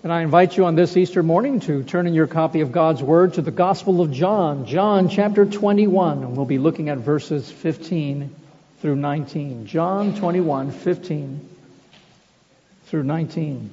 And I invite you on this Easter morning to turn in your copy of God's Word to the Gospel of John, John chapter 21. And we'll be looking at verses 15 through 19. John 21, 15 through 19.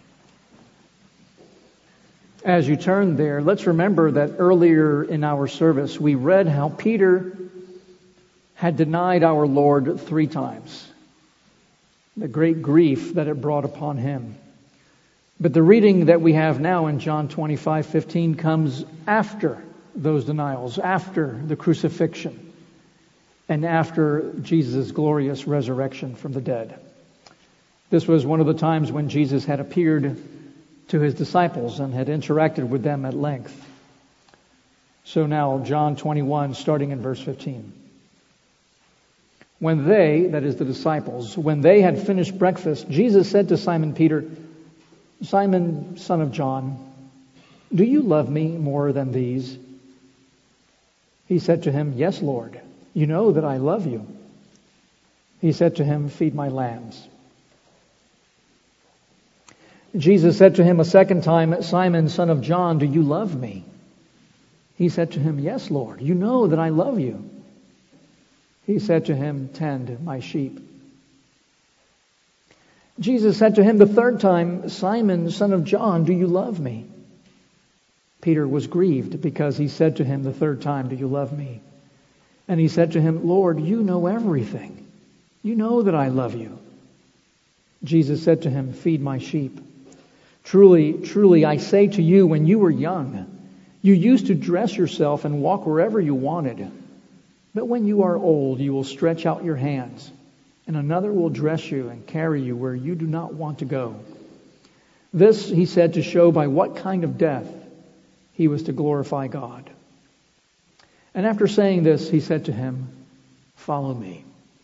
As you turn there, let's remember that earlier in our service we read how Peter had denied our Lord 3 times. The great grief that it brought upon him. But the reading that we have now in John 25:15 comes after those denials, after the crucifixion, and after Jesus' glorious resurrection from the dead. This was one of the times when Jesus had appeared to his disciples and had interacted with them at length. So now, John 21, starting in verse 15. When they, that is the disciples, when they had finished breakfast, Jesus said to Simon Peter, "Simon, son of John, do you love me more than these?" He said to him, "Yes, Lord, you know that I love you." He said to him, "Feed my lambs." Jesus said to him a second time, "Simon, son of John, do you love me?" He said to him, "Yes, Lord, you know that I love you." He said to him, "Tend my sheep." Jesus said to him the third time, "Simon, son of John, do you love me?" Peter was grieved because he said to him the third time, "Do you love me?" And he said to him, "Lord, you know everything. You know that I love you." Jesus said to him, "Feed my sheep. Truly, truly, I say to you, when you were young, you used to dress yourself and walk wherever you wanted. But when you are old, you will stretch out your hands, and another will dress you and carry you where you do not want to go." This he said to show by what kind of death he was to glorify God. And after saying this, he said to him, "Follow me."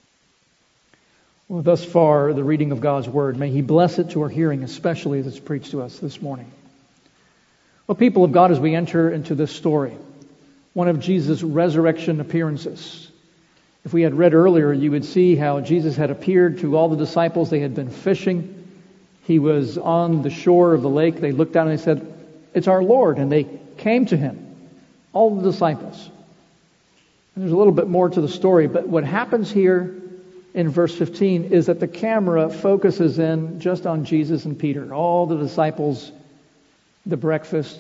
Well, thus far, the reading of God's Word. May He bless it to our hearing, especially as it's preached to us this morning. Well, people of God, as we enter into this story, one of Jesus' resurrection appearances. If we had read earlier, you would see how Jesus had appeared to all the disciples. They had been fishing. He was on the shore of the lake. They looked down and they said, "It's our Lord." And they came to Him, all the disciples. And there's a little bit more to the story, but what happens here in verse 15 is that the camera focuses in just on Jesus and Peter. All the disciples, the breakfast,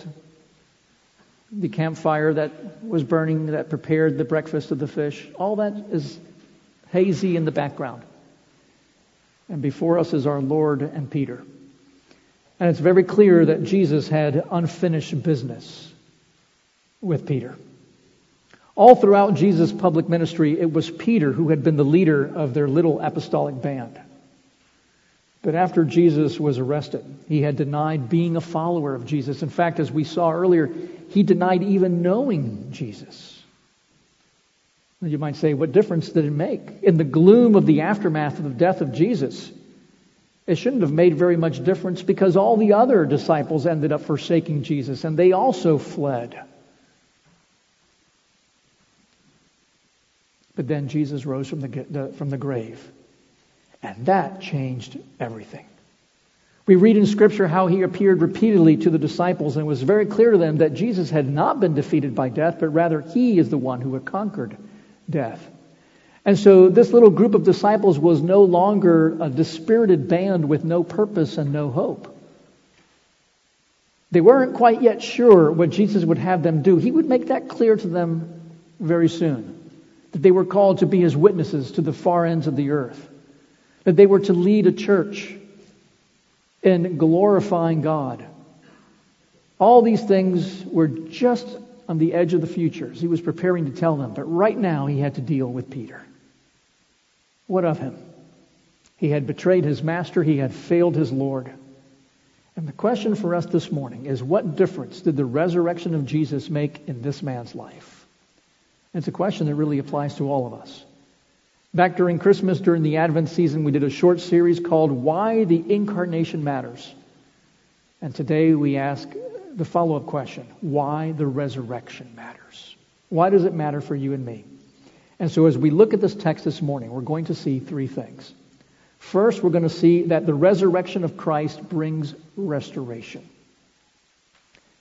the campfire that was burning, that prepared the breakfast of the fish, all that is hazy in the background. And before us is our Lord and Peter. And it's very clear that Jesus had unfinished business with Peter. All throughout Jesus' public ministry, it was Peter who had been the leader of their little apostolic band. But after Jesus was arrested, he had denied being a follower of Jesus. In fact, as we saw earlier, he denied even knowing Jesus. You might say, what difference did it make? In the gloom of the aftermath of the death of Jesus, it shouldn't have made very much difference because all the other disciples ended up forsaking Jesus and they also fled. But then Jesus rose from the grave. And that changed everything. We read in Scripture how he appeared repeatedly to the disciples, and it was very clear to them that Jesus had not been defeated by death, but rather he is the one who had conquered death. And so this little group of disciples was no longer a dispirited band with no purpose and no hope. They weren't quite yet sure what Jesus would have them do. He would make that clear to them very soon. That they were called to be his witnesses to the far ends of the earth. That they were to lead a church in glorifying God. All these things were just on the edge of the future as he was preparing to tell them. But right now he had to deal with Peter. What of him? He had betrayed his master. He had failed his Lord. And the question for us this morning is, what difference did the resurrection of Jesus make in this man's life? And it's a question that really applies to all of us. Back during Christmas, during the Advent season, we did a short series called Why the Incarnation Matters. And today we ask the follow-up question, why the resurrection matters? Why does it matter for you and me? And so as we look at this text this morning, we're going to see three things. First, we're going to see that the resurrection of Christ brings restoration.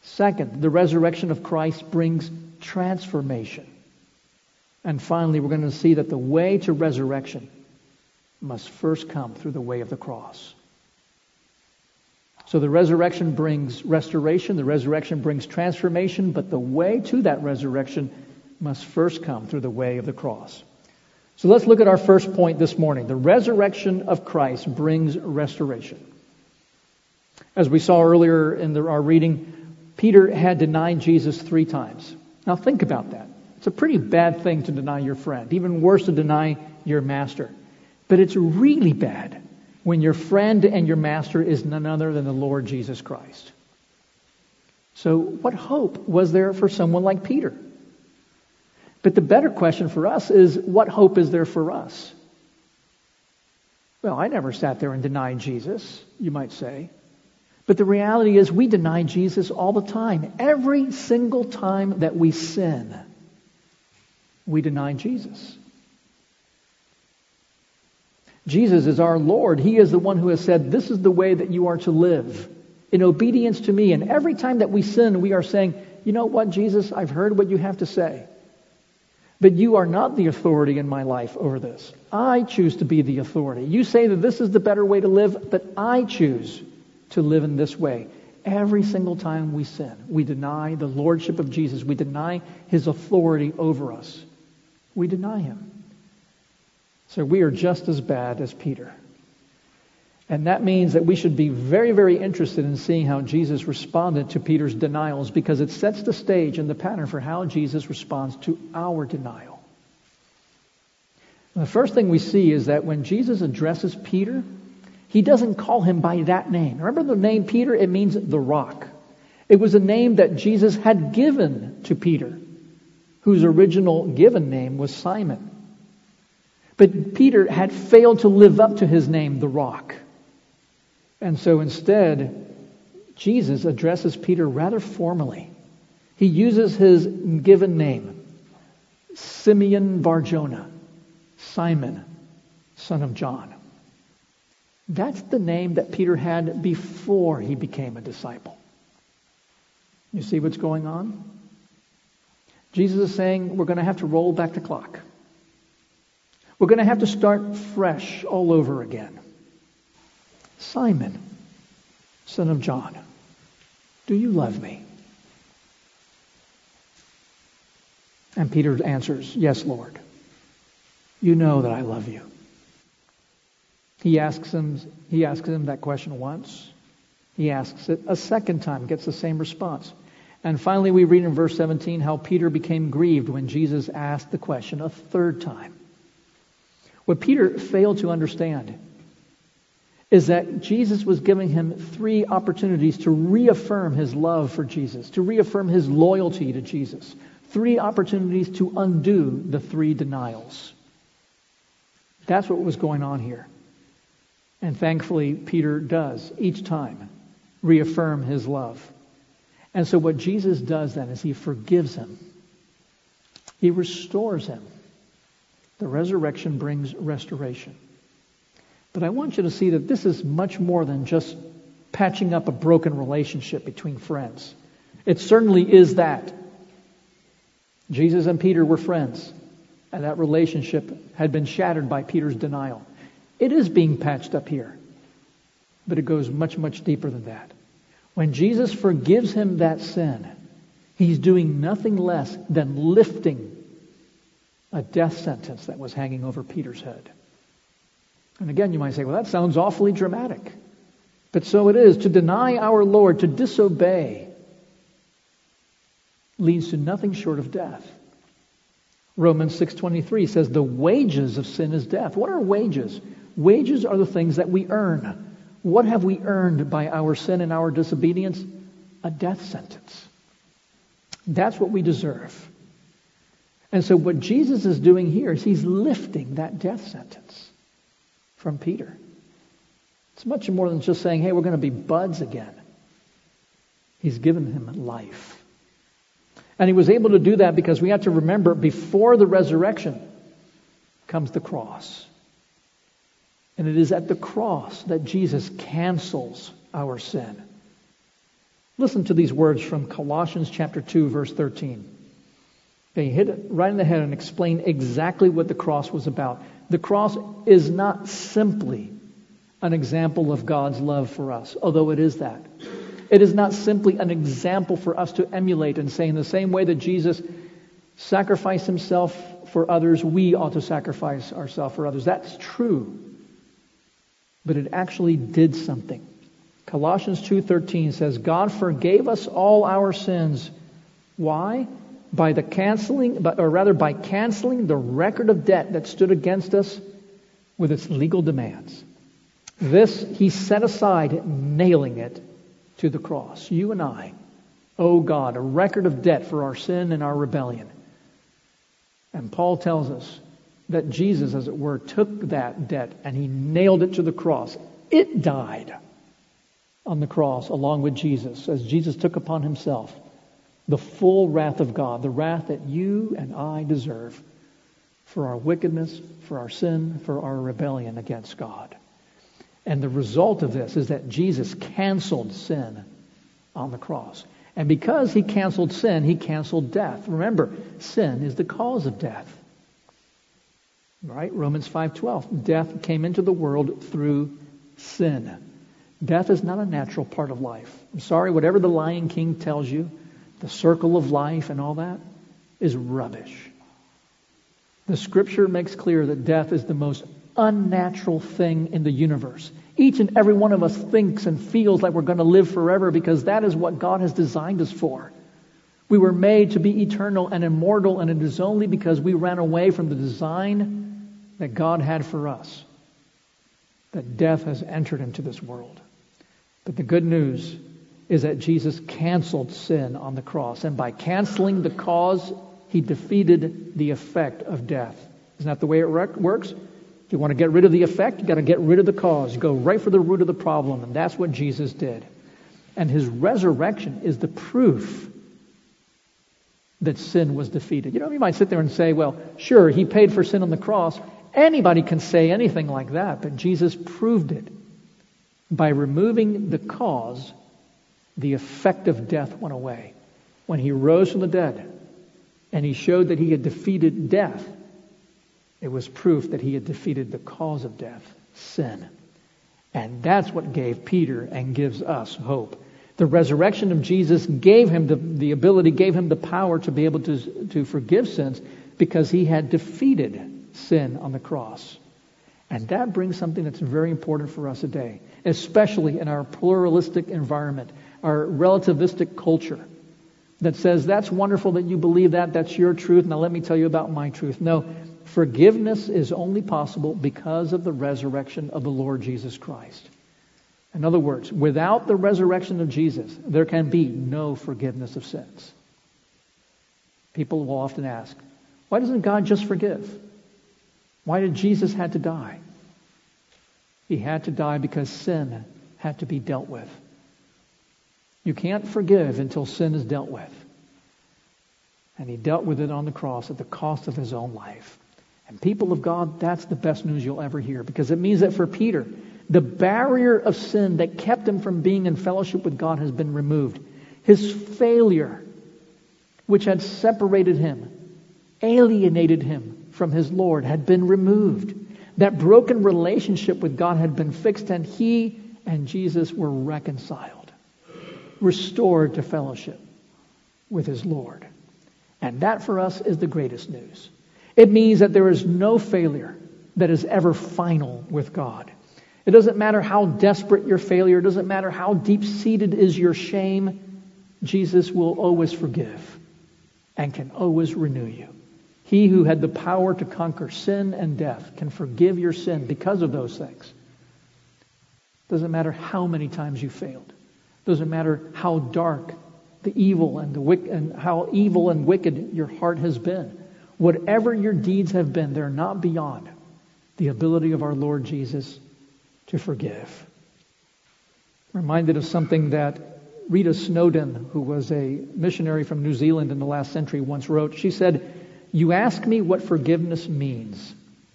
Second, the resurrection of Christ brings transformation. And finally, we're going to see that the way to resurrection must first come through the way of the cross. So the resurrection brings restoration, the resurrection brings transformation, but the way to that resurrection must first come through the way of the cross. So let's look at our first point this morning. The resurrection of Christ brings restoration. As we saw earlier in our reading, Peter had denied Jesus 3 times. Now think about that. It's a pretty bad thing to deny your friend, even worse to deny your master. But it's really bad when your friend and your master is none other than the Lord Jesus Christ. So what hope was there for someone like Peter? But the better question for us is, what hope is there for us? Well, I never sat there and denied Jesus, you might say. But the reality is we deny Jesus all the time. Every single time that we sin, we deny Jesus. Jesus is our Lord. He is the one who has said, this is the way that you are to live, in obedience to me. And every time that we sin, we are saying, you know what, Jesus, I've heard what you have to say. But you are not the authority in my life over this. I choose to be the authority. You say that this is the better way to live, but I choose to live in this way. Every single time we sin, we deny the lordship of Jesus. We deny his authority over us. We deny him. So we are just as bad as Peter. And that means that we should be very, very interested in seeing how Jesus responded to Peter's denials, because it sets the stage and the pattern for how Jesus responds to our denial. And the first thing we see is that when Jesus addresses Peter, he doesn't call him by that name. Remember the name Peter? It means the rock. It was a name that Jesus had given to Peter, whose original given name was Simon. But Peter had failed to live up to his name, the rock. And so instead, Jesus addresses Peter rather formally. He uses his given name, Simeon Bar-Jonah, Simon, son of John. That's the name that Peter had before he became a disciple. You see what's going on? Jesus is saying we're going to have to roll back the clock. We're going to have to start fresh all over again. Simon, son of John, do you love me? And Peter answers, yes, Lord. You know that I love you. He asks him that question once. He asks it a second time, gets the same response. And finally we read in verse 17 how Peter became grieved when Jesus asked the question a third time. What Peter failed to understand is that Jesus was giving him 3 opportunities to reaffirm his love for Jesus, to reaffirm his loyalty to Jesus. 3 opportunities to undo the 3 denials. That's what was going on here. And thankfully, Peter does, each time, reaffirm his love. And so what Jesus does then is he forgives him. He restores him. The resurrection brings restoration. But I want you to see that this is much more than just patching up a broken relationship between friends. It certainly is that. Jesus and Peter were friends, and that relationship had been shattered by Peter's denial. It is being patched up here, but it goes much, much deeper than that. When Jesus forgives him that sin, he's doing nothing less than lifting a death sentence that was hanging over Peter's head. And again, you might say, well, that sounds awfully dramatic. But so it is. To deny our Lord, to disobey, leads to nothing short of death. Romans 6:23 says the wages of sin is death. What are wages? Wages are the things that we earn. What have we earned by our sin and our disobedience? A death sentence. That's what we deserve. And so what Jesus is doing here is he's lifting that death sentence from Peter. It's much more than just saying, hey, we're going to be buds again. He's given him life. And he was able to do that because we have to remember, before the resurrection comes the cross. And it is at the cross that Jesus cancels our sin. Listen to these words from Colossians chapter 2, verse 13. They hit it right in the head and explain exactly what the cross was about. The cross is not simply an example of God's love for us, although it is that. It is not simply an example for us to emulate and say, in the same way that Jesus sacrificed himself for others, we ought to sacrifice ourselves for others. That's true. But it actually did something. Colossians 2:13 says, God forgave us all our sins. Why? By canceling the record of debt that stood against us with its legal demands. This he set aside, nailing it to the cross. You and I owe God a record of debt for our sin and our rebellion. And Paul tells us that Jesus, as it were, took that debt and he nailed it to the cross. It died on the cross along with Jesus, as Jesus took upon himself the full wrath of God, the wrath that you and I deserve for our wickedness, for our sin, for our rebellion against God. And the result of this is that Jesus canceled sin on the cross. And because he canceled sin, he canceled death. Remember, sin is the cause of death. Right? Romans 5:12. Death came into the world through sin. Death is not a natural part of life. I'm sorry, whatever the Lion King tells you, the circle of life and all that, is rubbish. The Scripture makes clear that death is the most unnatural thing in the universe. Each and every one of us thinks and feels like we're going to live forever because that is what God has designed us for. We were made to be eternal and immortal, and it is only because we ran away from the design that God had for us that death has entered into this world. But the good news is that Jesus canceled sin on the cross, and by canceling the cause, he defeated the effect of death. Isn't that the way it works? If you want to get rid of the effect, you've got to get rid of the cause. You go right for the root of the problem, and that's what Jesus did. And his resurrection is the proof that sin was defeated. You might sit there and say, well, sure, he paid for sin on the cross. Anybody can say anything like that, but Jesus proved it. By removing the cause, the effect of death went away. When he rose from the dead and he showed that he had defeated death, it was proof that he had defeated the cause of death, sin. And that's what gave Peter and gives us hope. The resurrection of Jesus gave him the ability, gave him the power to be able to forgive sins because he had defeated sin on the cross. And that brings something that's very important for us today, especially in our pluralistic environment, our relativistic culture that says, that's wonderful that you believe that, that's your truth, now let me tell you about my truth. No, forgiveness is only possible because of the resurrection of the Lord Jesus Christ. In other words, without the resurrection of Jesus, there can be no forgiveness of sins. People will often ask, why doesn't God just forgive? Why did Jesus have to die? He had to die because sin had to be dealt with. You can't forgive until sin is dealt with. And he dealt with it on the cross at the cost of his own life. And people of God, that's the best news you'll ever hear, because it means that for Peter, the barrier of sin that kept him from being in fellowship with God has been removed. His failure, which had separated him, alienated him from his Lord, had been removed. That broken relationship with God had been fixed, and he and Jesus were reconciled, restored to fellowship with his Lord. And that for us is the greatest news. It means that there is no failure that is ever final with God. It doesn't matter how desperate your failure, it doesn't matter how deep-seated is your shame, Jesus will always forgive and can always renew you. He who had the power to conquer sin and death can forgive your sin because of those things. Doesn't matter how many times you failed. Doesn't matter how dark the evil and how evil and wicked your heart has been. Whatever your deeds have been, they're not beyond the ability of our Lord Jesus to forgive. Reminded of something that Rita Snowden, who was a missionary from New Zealand in the last century, once wrote. She said, "You ask me what forgiveness means.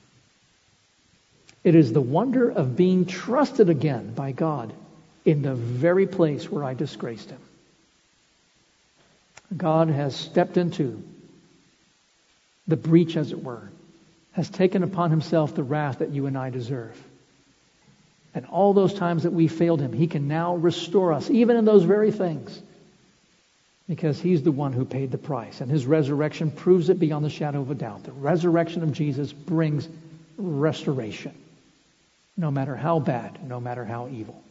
It is the wonder of being trusted again by God in the very place where I disgraced him." God has stepped into the breach, as it were, has taken upon himself the wrath that you and I deserve. And all those times that we failed him, he can now restore us, even in those very things, because he's the one who paid the price. And his resurrection proves it beyond the shadow of a doubt. The resurrection of Jesus brings restoration, no matter how bad, no matter how evil.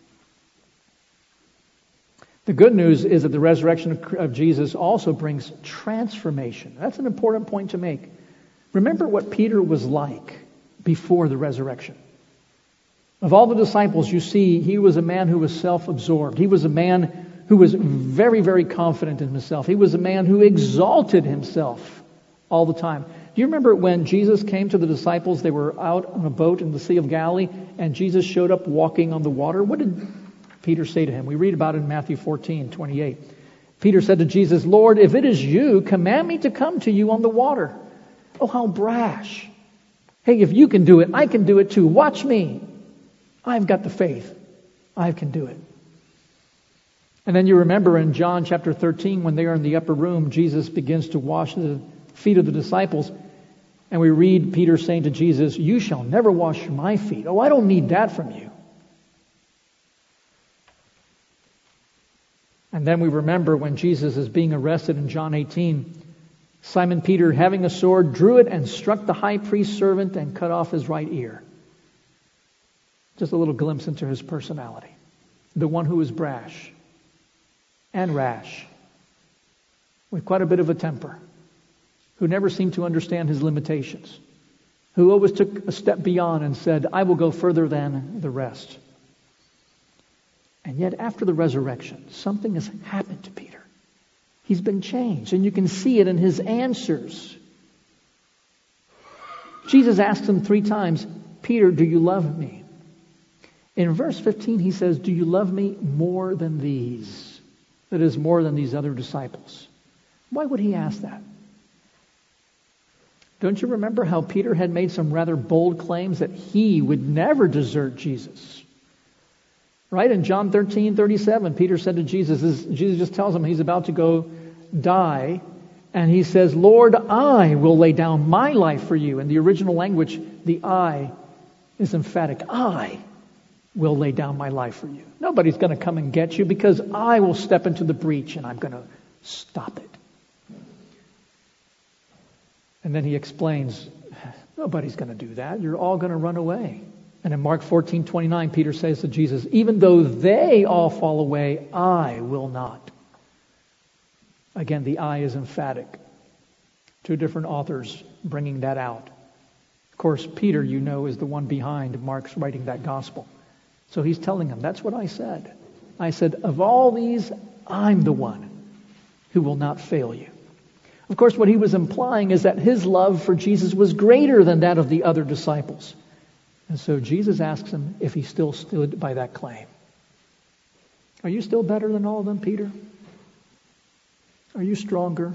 The good news is that the resurrection of Jesus also brings transformation. That's an important point to make. Remember what Peter was like before the resurrection. Of all the disciples, you see, he was a man who was self-absorbed. He was a man who was very, very confident in himself. He was a man who exalted himself all the time. Do you remember when Jesus came to the disciples? They were out on a boat in the Sea of Galilee, and Jesus showed up walking on the water. What did Peter say to him? We read about it in Matthew 14:28. Peter said to Jesus, "Lord, if it is you, command me to come to you on the water." Oh, how brash. Hey, if you can do it, I can do it too. Watch me. I've got the faith. I can do it. And then you remember in John chapter 13, when they are in the upper room, Jesus begins to wash the feet of the disciples. And we read Peter saying to Jesus, "You shall never wash my feet." Oh, I don't need that from you. And then we remember when Jesus is being arrested in John 18, Simon Peter, having a sword, drew it and struck the high priest's servant and cut off his right ear. Just a little glimpse into his personality. The one who is brash and rash, with quite a bit of a temper, who never seemed to understand his limitations, who always took a step beyond and said, "I will go further than the rest." And yet after the resurrection, something has happened to Peter. He's been changed, and you can see it in his answers. Jesus asks him 3 times, "Peter, do you love me?" In verse 15, he says, "Do you love me more than these?" That is, more than these other disciples. Why would he ask that? Don't you remember how Peter had made some rather bold claims that he would never desert Jesus? Right? In John 13:37, Peter said to Jesus just tells him he's about to go die, and he says, "Lord, I will lay down my life for you." In the original language, the I is emphatic. I will lay down my life for you. Nobody's going to come and get you, because I will step into the breach and I'm going to stop it. And then he explains, nobody's going to do that. You're all going to run away. And in Mark 14:29, Peter says to Jesus, "Even though they all fall away, I will not." Again, the I is emphatic. 2 different authors bringing that out. Of course, Peter, you know, is the one behind Mark's writing that gospel. So he's telling him, that's what I said. I said, of all these, I'm the one who will not fail you. Of course, what he was implying is that his love for Jesus was greater than that of the other disciples. And so Jesus asks him if he still stood by that claim. Are you still better than all of them, Peter? Are you stronger,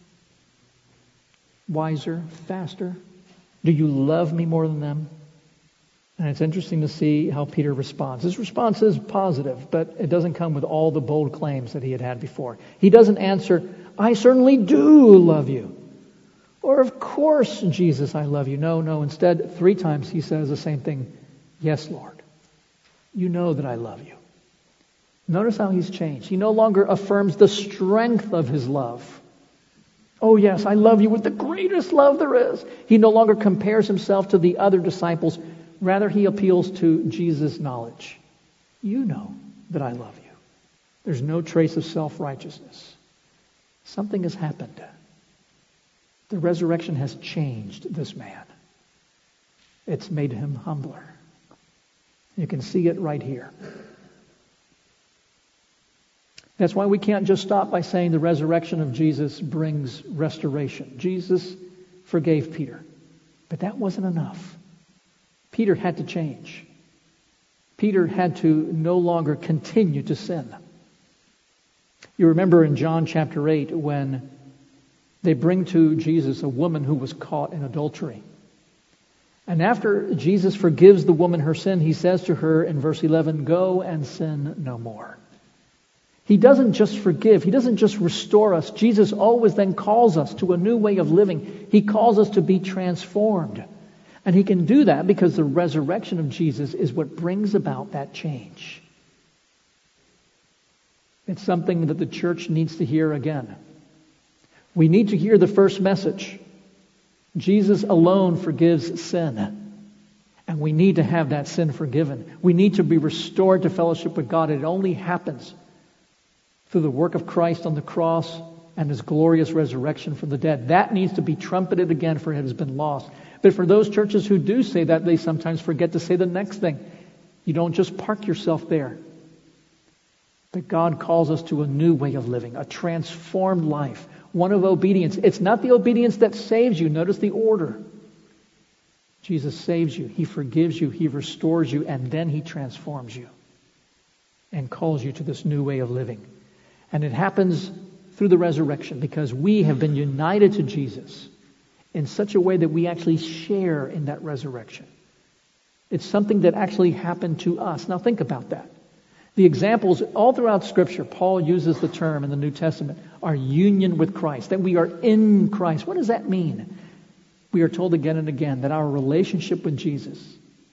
wiser, faster? Do you love me more than them? And it's interesting to see how Peter responds. His response is positive, but it doesn't come with all the bold claims that he had before. He doesn't answer, "I certainly do love you." Or, "Of course, Jesus, I love you." No. Instead, 3 times he says the same thing. "Yes, Lord. You know that I love you." Notice how he's changed. He no longer affirms the strength of his love. "Oh, yes, I love you with the greatest love there is." He no longer compares himself to the other disciples. Rather, he appeals to Jesus' knowledge. You know that I love you. There's no trace of self-righteousness. Something has happened. The resurrection has changed this man. It's made him humbler. You can see it right here. That's why we can't just stop by saying the resurrection of Jesus brings restoration. Jesus forgave Peter, but that wasn't enough. Peter had to change. Peter had to no longer continue to sin. You remember in John chapter 8 when they bring to Jesus a woman who was caught in adultery. And after Jesus forgives the woman her sin, he says to her in verse 11, "Go and sin no more." He doesn't just forgive. He doesn't just restore us. Jesus always then calls us to a new way of living. He calls us to be transformed. And he can do that because the resurrection of Jesus is what brings about that change. It's something that the church needs to hear again. We need to hear the first message. Jesus alone forgives sin. And we need to have that sin forgiven. We need to be restored to fellowship with God. It only happens through the work of Christ on the cross and His glorious resurrection from the dead. That needs to be trumpeted again, for it has been lost. But for those churches who do say that, they sometimes forget to say the next thing. You don't just park yourself there. But God calls us to a new way of living, a transformed life, one of obedience. It's not the obedience that saves you. Notice the order. Jesus saves you. He forgives you. He restores you. And then He transforms you and calls you to this new way of living. And it happens through the resurrection because we have been united to Jesus in such a way that we actually share in that resurrection. It's something that actually happened to us. Now think about that. The examples all throughout Scripture, Paul uses the term in the New Testament, our union with Christ, that we are in Christ. What does that mean? We are told again and again that our relationship with Jesus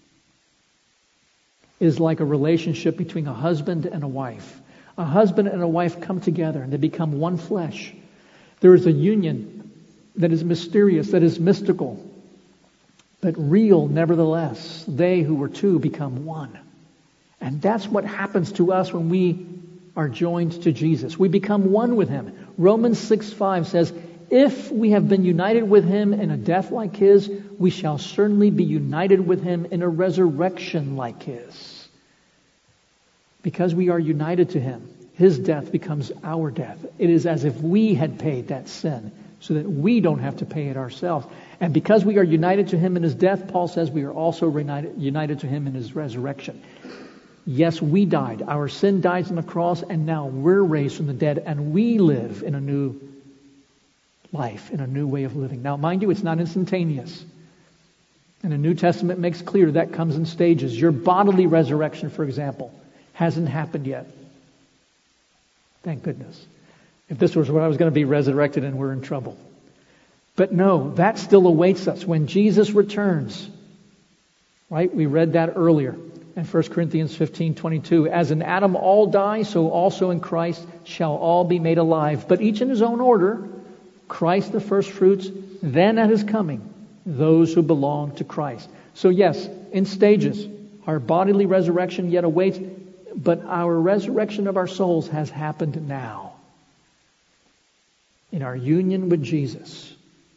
is like a relationship between a husband and a wife. A husband and a wife come together and they become one flesh. There is a union that is mysterious, that is mystical, but real nevertheless. They who were two become one. And that's what happens to us when we are joined to Jesus. We become one with Him. Romans 6:5 says, if we have been united with Him in a death like His, we shall certainly be united with Him in a resurrection like His. Because we are united to Him, His death becomes our death. It is as if we had paid that sin so that we don't have to pay it ourselves. And because we are united to Him in His death, Paul says we are also united to Him in His resurrection. Yes, we died. Our sin died on the cross, and now we're raised from the dead, and we live in a new life, in a new way of living. Now, mind you, it's not instantaneous. And the New Testament makes clear that comes in stages. Your bodily resurrection, for example, hasn't happened yet. Thank goodness. If this was where I was going to be resurrected, and we're in trouble. But no, that still awaits us when Jesus returns. Right? We read that earlier. In 1 Corinthians 15:22, as in Adam all die, so also in Christ shall all be made alive, but each in his own order, Christ the first fruits, then at His coming, those who belong to Christ. So yes, in stages, our bodily resurrection yet awaits, but our resurrection of our souls has happened now. In our union with Jesus.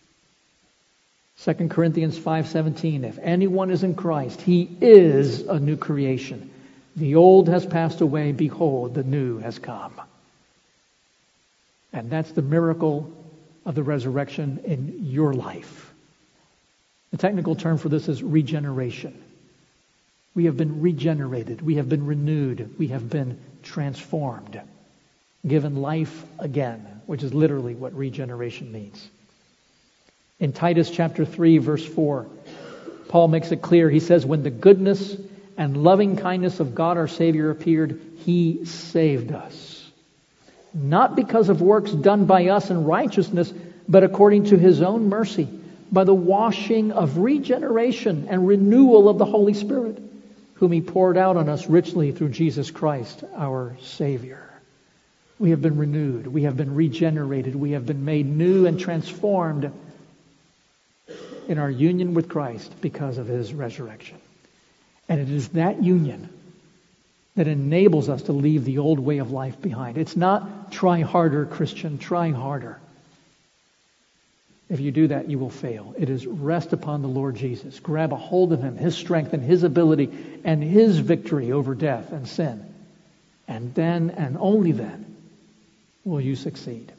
2 Corinthians 5:17, if anyone is in Christ, he is a new creation. The old has passed away, behold, the new has come. And that's the miracle of the resurrection in your life. The technical term for this is regeneration. We have been regenerated. We have been renewed. We have been transformed. Given life again, which is literally what regeneration means. In Titus chapter 3, verse 4, Paul makes it clear. He says, when the goodness and loving kindness of God our Savior appeared, He saved us. Not because of works done by us in righteousness, but according to His own mercy, by the washing of regeneration and renewal of the Holy Spirit, whom He poured out on us richly through Jesus Christ, our Savior. We have been renewed. We have been regenerated. We have been made new and transformed in our union with Christ because of His resurrection. And it is that union that enables us to leave the old way of life behind. It's not try harder, Christian, try harder. If you do that, you will fail. It is rest upon the Lord Jesus. Grab a hold of Him, His strength and His ability and His victory over death and sin. And then, and only then, will you succeed.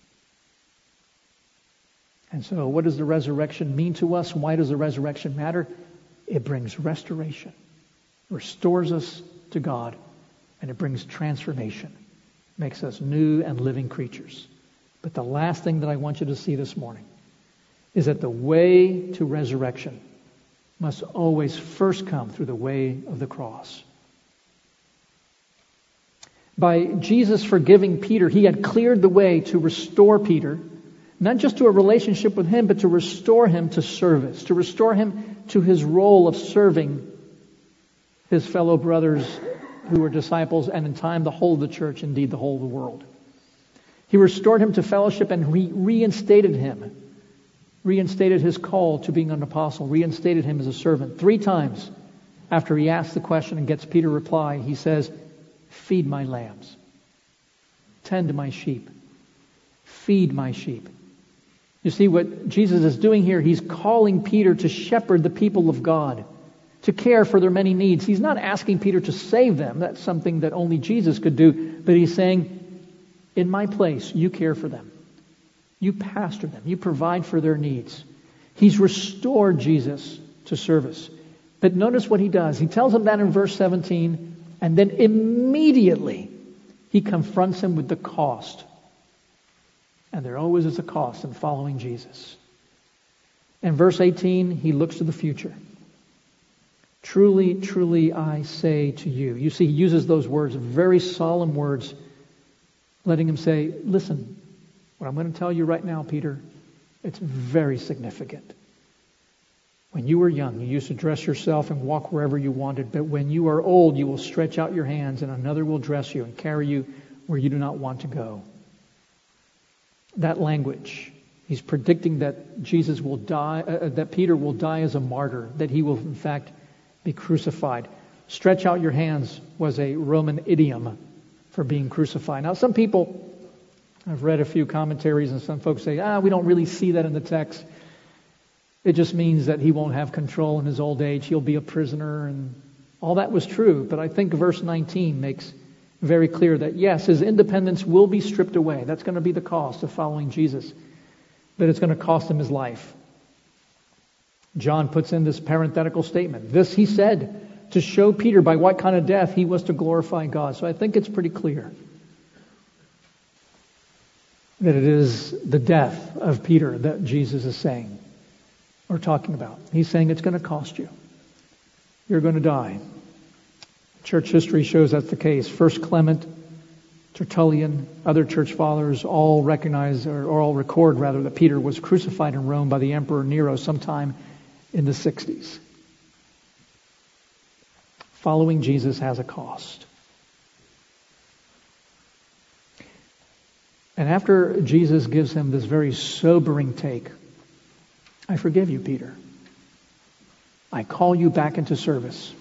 And so what does the resurrection mean to us? Why does the resurrection matter? It brings restoration, restores us to God, and it brings transformation, makes us new and living creatures. But the last thing that I want you to see this morning is that the way to resurrection must always first come through the way of the cross. By Jesus forgiving Peter, he had cleared the way to restore Peter, not just to a relationship with him, but to restore him to service, to restore him to his role of serving his fellow brothers who were disciples, and in time the whole of the church, indeed the whole of the world. He restored him to fellowship and reinstated his call to being an apostle, reinstated him as a servant. 3 times after he asks the question and gets Peter to reply, he says, "Feed my lambs. Tend to my sheep. Feed my sheep." You see what Jesus is doing here? He's calling Peter to shepherd the people of God, to care for their many needs. He's not asking Peter to save them. That's something that only Jesus could do. But he's saying, in my place, you care for them. You pastor them. You provide for their needs. He's restored Jesus to service. But notice what he does. He tells him that in verse 17, and then immediately he confronts him with the cost. And there always is a cost in following Jesus. In verse 18, he looks to the future. Truly, truly, I say to you. You see, he uses those words, very solemn words, letting him say, listen, what I'm going to tell you right now, Peter, it's very significant. When you were young, you used to dress yourself and walk wherever you wanted. But when you are old, you will stretch out your hands and another will dress you and carry you where you do not want to go. That language, he's predicting that Jesus will die, that Peter will die as a martyr, that he will in fact be crucified. Stretch out your hands was a Roman idiom for being crucified. Now, some people, I've read a few commentaries, and some folks say, we don't really see that in the text. It just means that he won't have control in his old age. He'll be a prisoner, and all that was true. But I think verse 19 makes very clear that, yes, his independence will be stripped away. That's going to be the cost of following Jesus. But it's going to cost him his life. John puts in this parenthetical statement. This he said to show Peter by what kind of death he was to glorify God. So I think it's pretty clear that it is the death of Peter that Jesus is saying or talking about. He's saying it's going to cost you. You're going to die. Church history shows that's the case. First Clement, Tertullian, other church fathers all recognize or all record rather that Peter was crucified in Rome by the Emperor Nero sometime in the 60s. Following Jesus has a cost. And after Jesus gives him this very sobering take, I forgive you, Peter. I call you back into service.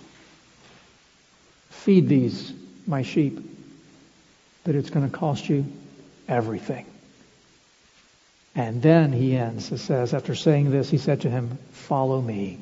Feed these, my sheep. But it's going to cost you everything. And then he ends, it says, after saying this, he said to him, follow me.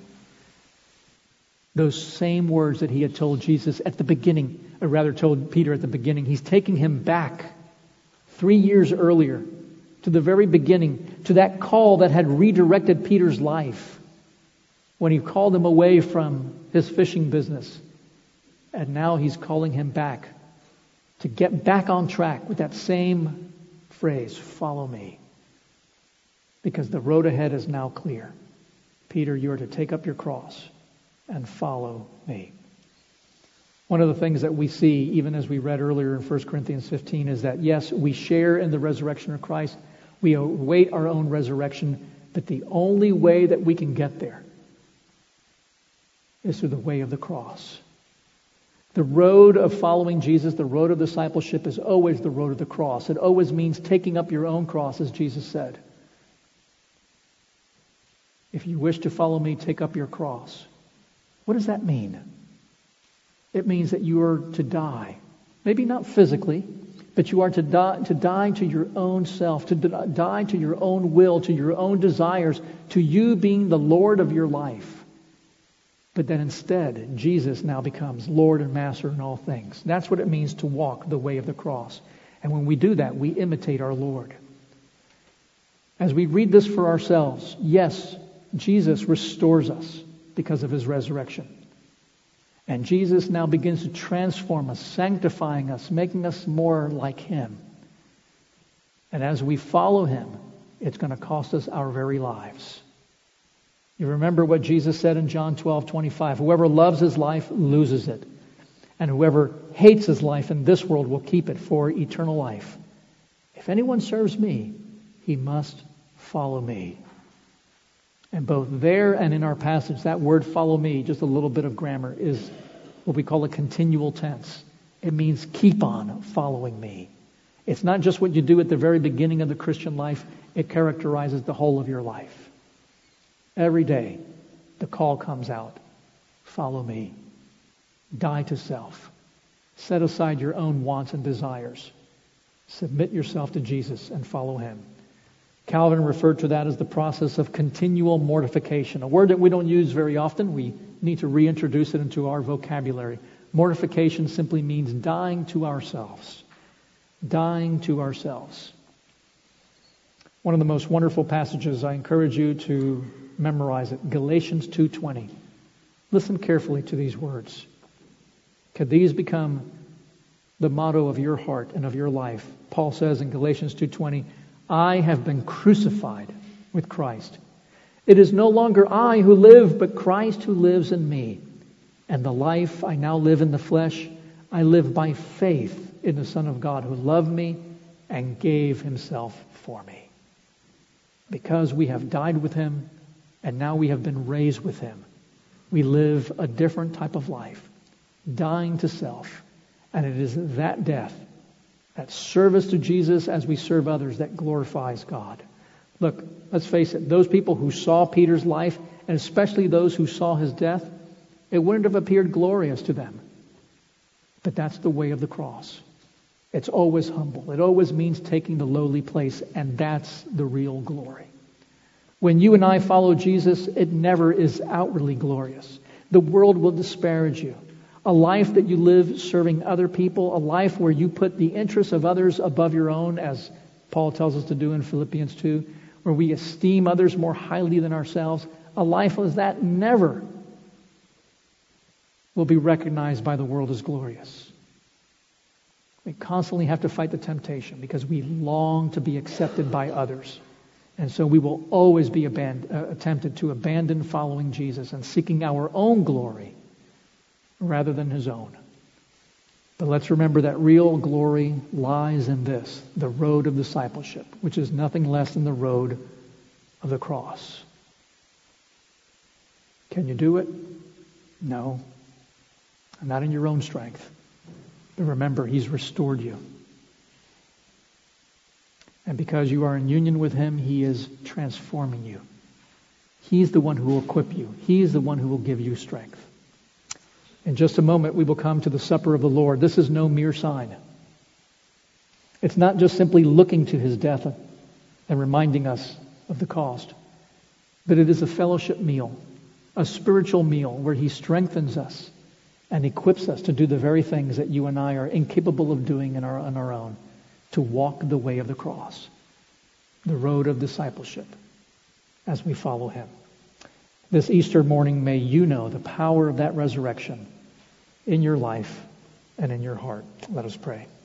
Those same words that he had told Jesus at the beginning, or rather told Peter at the beginning, he's taking him back 3 years earlier to the very beginning, to that call that had redirected Peter's life when he called him away from his fishing business. And now he's calling him back to get back on track with that same phrase, follow me. Because the road ahead is now clear. Peter, you are to take up your cross and follow me. One of the things that we see, even as we read earlier in 1 Corinthians 15, is that yes, we share in the resurrection of Christ. We await our own resurrection, but the only way that we can get there is through the way of the cross. The road of following Jesus, the road of discipleship, is always the road of the cross. It always means taking up your own cross, as Jesus said. If you wish to follow me, take up your cross. What does that mean? It means that you are to die. Maybe not physically, but you are to die to your own self, to die to your own will, to your own desires, to you being the Lord of your life. But then instead, Jesus now becomes Lord and Master in all things. That's what it means to walk the way of the cross. And when we do that, we imitate our Lord. As we read this for ourselves, yes, Jesus restores us because of his resurrection. And Jesus now begins to transform us, sanctifying us, making us more like him. And as we follow him, it's going to cost us our very lives. You remember what Jesus said in John 12:25. Whoever loves his life loses it. And whoever hates his life in this world will keep it for eternal life. If anyone serves me, he must follow me. And both there and in our passage, that word follow me, just a little bit of grammar, is what we call a continual tense. It means keep on following me. It's not just what you do at the very beginning of the Christian life. It characterizes the whole of your life. Every day, the call comes out. Follow me. Die to self. Set aside your own wants and desires. Submit yourself to Jesus and follow him. Calvin referred to that as the process of continual mortification, a word that we don't use very often. We need to reintroduce it into our vocabulary. Mortification simply means dying to ourselves. Dying to ourselves. One of the most wonderful passages, I encourage you to memorize it, Galatians 2:20. Listen carefully to these words. Could these become the motto of your heart and of your life? Paul says in Galatians 2:20, I have been crucified with Christ. It is no longer I who live, but Christ who lives in me. And the life I now live in the flesh, I live by faith in the Son of God who loved me and gave himself for me. Because we have died with him and now we have been raised with him, we live a different type of life, dying to self. And it is that death, that service to Jesus as we serve others, that glorifies God. Look, let's face it, those people who saw Peter's life, and especially those who saw his death, it wouldn't have appeared glorious to them. But that's the way of the cross. It's always humble. It always means taking the lowly place, and that's the real glory. When you and I follow Jesus, it never is outwardly glorious. The world will disparage you. A life that you live serving other people, a life where you put the interests of others above your own, as Paul tells us to do in Philippians 2, where we esteem others more highly than ourselves, a life as that never will be recognized by the world as glorious. We constantly have to fight the temptation because we long to be accepted by others. And so we will always be tempted to abandon following Jesus and seeking our own glory rather than his own. But let's remember that real glory lies in this, the road of discipleship, which is nothing less than the road of the cross. Can you do it? No. Not in your own strength. But remember, he's restored you. And because you are in union with him, he is transforming you. He's the one who will equip you. He's the one who will give you strength. In just a moment, we will come to the supper of the Lord. This is no mere sign. It's not just simply looking to his death and reminding us of the cost, but it is a fellowship meal, a spiritual meal where he strengthens us and equips us to do the very things that you and I are incapable of doing on our own, to walk the way of the cross, the road of discipleship, as we follow him. This Easter morning, may you know the power of that resurrection in your life and in your heart. Let us pray.